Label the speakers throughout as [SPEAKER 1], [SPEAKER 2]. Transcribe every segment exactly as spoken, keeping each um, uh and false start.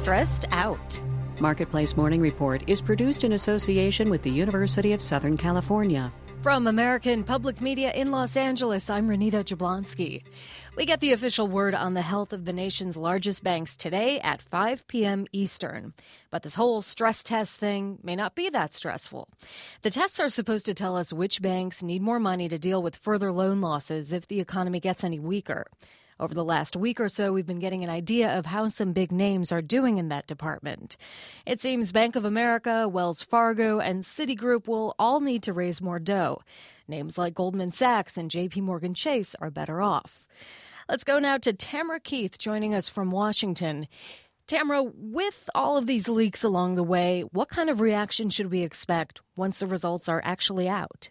[SPEAKER 1] stressed out.
[SPEAKER 2] Marketplace Morning Report is produced in association with the University of Southern California.
[SPEAKER 1] From American Public Media in Los Angeles, I'm Renita Jablonski. We get the official word on the health of the nation's largest banks today at five p.m. Eastern. But this whole stress test thing may not be that stressful. The tests are supposed to tell us which banks need more money to deal with further loan losses if the economy gets any weaker. Over the last week or so, we've been getting an idea of how some big names are doing in that department. It seems Bank of America, Wells Fargo, and Citigroup will all need to raise more dough. Names like Goldman Sachs and J P Morgan Chase are better off. Let's go now to Tamara Keith joining us from Washington. Tamara, with all of these leaks along the way, what kind of reaction should we expect once the results are actually out?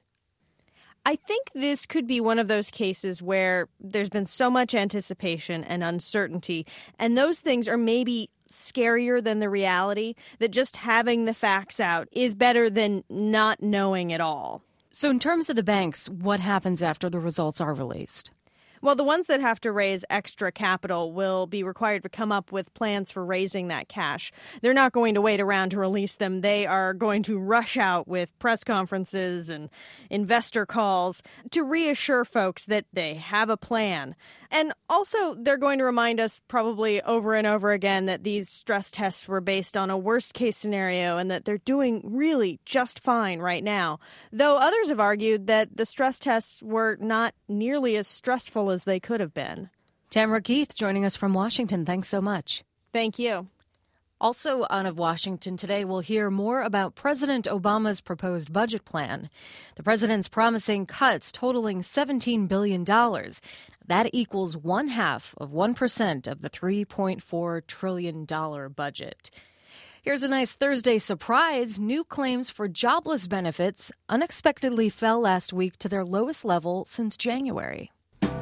[SPEAKER 3] I think this could be one of those cases where there's been so much anticipation and uncertainty, and those things are maybe scarier than the reality, that just having the facts out is better than not knowing at all.
[SPEAKER 1] So in terms of the banks, what happens after the results are released?
[SPEAKER 3] Well, the ones that have to raise extra capital will be required to come up with plans for raising that cash. They're not going to wait around to release them. They are going to rush out with press conferences and investor calls to reassure folks that they have a plan. And also, they're going to remind us probably over and over again that these stress tests were based on a worst-case scenario and that they're doing really just fine right now. Though others have argued that the stress tests were not nearly as stressful as they could have been.
[SPEAKER 1] Tamara Keith joining us from Washington. Thanks so much.
[SPEAKER 3] Thank you.
[SPEAKER 1] Also out of Washington today, we'll hear more about President Obama's proposed budget plan. The president's promising cuts totaling seventeen billion dollars. That equals one half of one percent of the three point four trillion dollars budget. Here's a nice Thursday surprise. New claims for jobless benefits unexpectedly fell last week to their lowest level since January.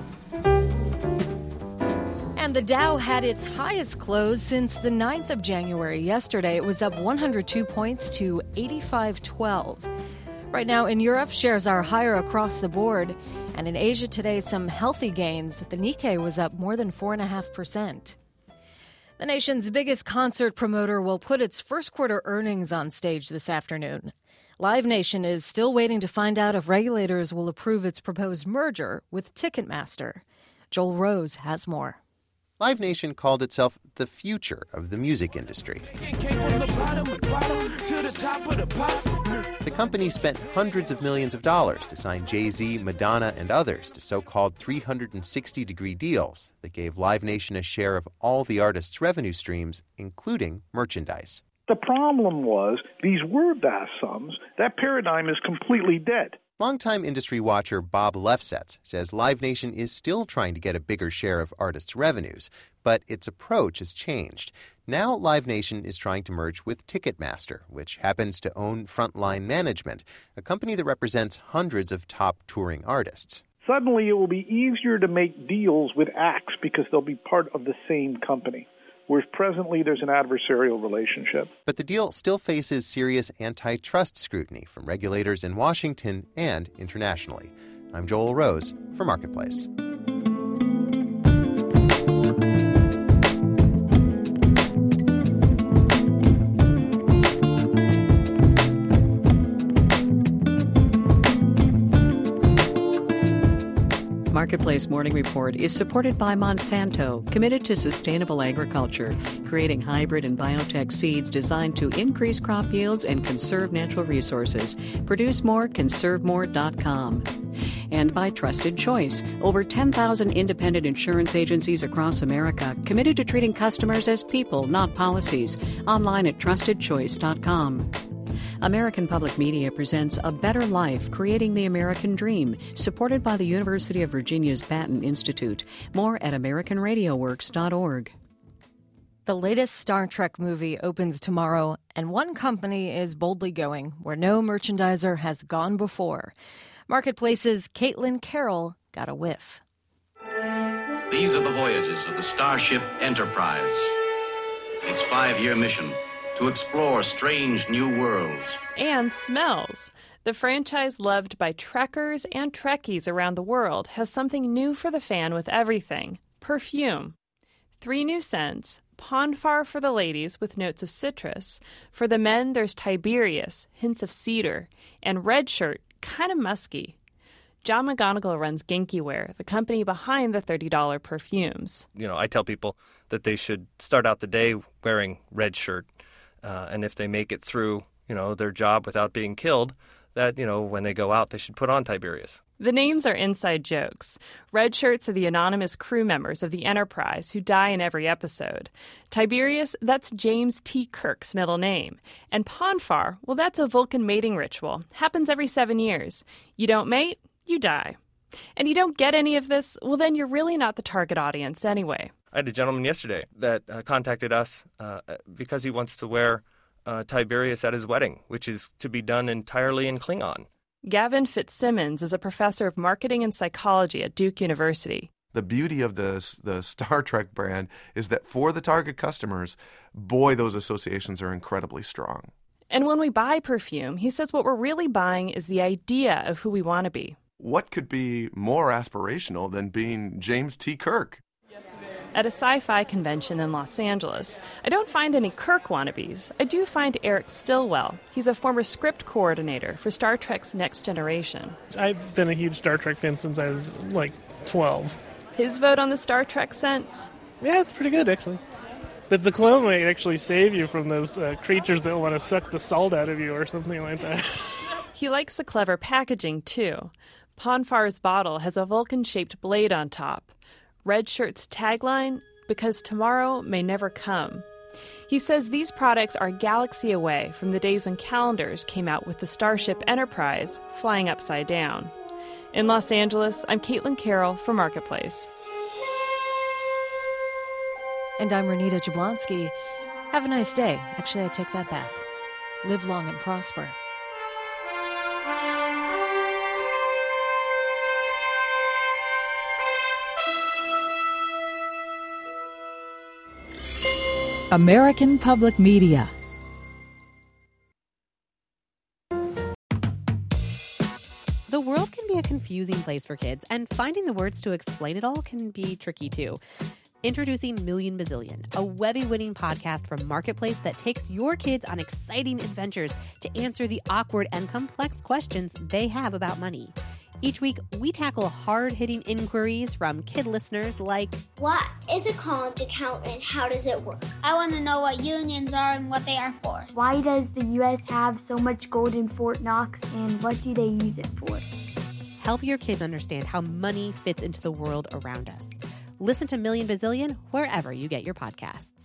[SPEAKER 1] And the Dow had its highest close since the ninth of January. Yesterday, it was up one hundred two points to eighty-five twelve. Right now in Europe, shares are higher across the board. And in Asia today, some healthy gains. The Nikkei was up more than four point five percent. The nation's biggest concert promoter will put its first quarter earnings on stage this afternoon. Live Nation is still waiting to find out if regulators will approve its proposed merger with Ticketmaster. Joel Rose has more.
[SPEAKER 4] Live Nation called itself the future of the music industry. The company spent hundreds of millions of dollars to sign Jay-Z, Madonna, and others to so-called three hundred sixty degree deals that gave Live Nation a share of all the artists' revenue streams, including merchandise.
[SPEAKER 5] The problem was these were vast sums. That paradigm is completely dead.
[SPEAKER 4] Longtime industry watcher Bob Lefsetz says Live Nation is still trying to get a bigger share of artists' revenues, but its approach has changed. Now Live Nation is trying to merge with Ticketmaster, which happens to own Frontline Management, a company that represents hundreds of top touring artists.
[SPEAKER 5] Suddenly it will be easier to make deals with acts because they'll be part of the same company, whereas presently there's an adversarial relationship.
[SPEAKER 4] But the deal still faces serious antitrust scrutiny from regulators in Washington and internationally. I'm Joel Rose for Marketplace.
[SPEAKER 2] Marketplace Morning Report is supported by Monsanto, committed to sustainable agriculture, creating hybrid and biotech seeds designed to increase crop yields and conserve natural resources. Produce more, conserve more dot com. And by Trusted Choice, over ten thousand independent insurance agencies across America committed to treating customers as people, not policies. Online at trusted choice dot com. American Public Media presents A Better Life, Creating the American Dream, supported by the University of Virginia's Batten Institute. More at american radio works dot org.
[SPEAKER 1] The latest Star Trek movie opens tomorrow, and one company is boldly going where no merchandiser has gone before. Marketplace's Caitlin Carroll got a whiff.
[SPEAKER 6] These are the voyages of the Starship Enterprise. Its five-year mission: to explore strange new worlds.
[SPEAKER 7] And smells. The franchise loved by Trekkers and Trekkies around the world has something new for the fan with everything: perfume. Three new scents: Ponfar for the ladies with notes of citrus. For the men, there's Tiberius, hints of cedar, and Red Shirt, kind of musky. John McGonigal runs Genki Wear, the company behind the thirty dollars perfumes.
[SPEAKER 8] You know, I tell people that they should start out the day wearing Red Shirt, uh, and if they make it through, you know, their job without being killed, that, you know, when they go out, they should put on Tiberius.
[SPEAKER 7] The names are inside jokes. Red Shirts are the anonymous crew members of the Enterprise who die in every episode. Tiberius, that's James T. Kirk's middle name. And Ponfar, well, that's a Vulcan mating ritual. Happens every seven years. You don't mate, you die. And you don't get any of this, well, then you're really not the target audience anyway.
[SPEAKER 8] I had a gentleman yesterday that uh, contacted us uh, because he wants to wear uh, Tiberius at his wedding, which is to be done entirely in Klingon.
[SPEAKER 7] Gavin Fitzsimmons is a professor of marketing and psychology at Duke University.
[SPEAKER 9] The beauty of the, the Star Trek brand is that for the target customers, boy, those associations are incredibly strong.
[SPEAKER 7] And when we buy perfume, he says what we're really buying is the idea of who we want to be.
[SPEAKER 9] What could be more aspirational than being James T. Kirk?
[SPEAKER 7] At a sci-fi convention in Los Angeles, I don't find any Kirk wannabes. I do find Eric Stillwell. He's a former script coordinator for Star Trek's Next Generation.
[SPEAKER 10] I've been a huge Star Trek fan since I was, like, twelve.
[SPEAKER 7] His vote on the Star Trek scent?
[SPEAKER 10] Yeah, it's pretty good, actually. But the cologne might actually save you from those uh, creatures that want to suck the salt out of you or something like that.
[SPEAKER 7] He likes the clever packaging, too. Ponfar's bottle has a Vulcan-shaped blade on top. Red Shirt's tagline, because tomorrow may never come. He says these products are a galaxy away from the days when calendars came out with the Starship Enterprise flying upside down. In Los Angeles, I'm Caitlin Carroll for Marketplace.
[SPEAKER 1] And I'm Renita Jablonski. Have a nice day. Actually, I take that back. Live long and prosper.
[SPEAKER 11] American Public Media.
[SPEAKER 12] The world can be a confusing place for kids, and finding the words to explain it all can be tricky too. Introducing Million Bazillion, a Webby-winning podcast from Marketplace that takes your kids on exciting adventures to answer the awkward and complex questions they have about money. Each week, we tackle hard-hitting inquiries from kid listeners like,
[SPEAKER 13] what is a college account and how does it work? I want to know what unions are and what they are for.
[SPEAKER 14] Why does the U S have so much gold in Fort Knox and what do they use it for?
[SPEAKER 12] Help your kids understand how money fits into the world around us. Listen to Million Bazillion wherever you get your podcasts.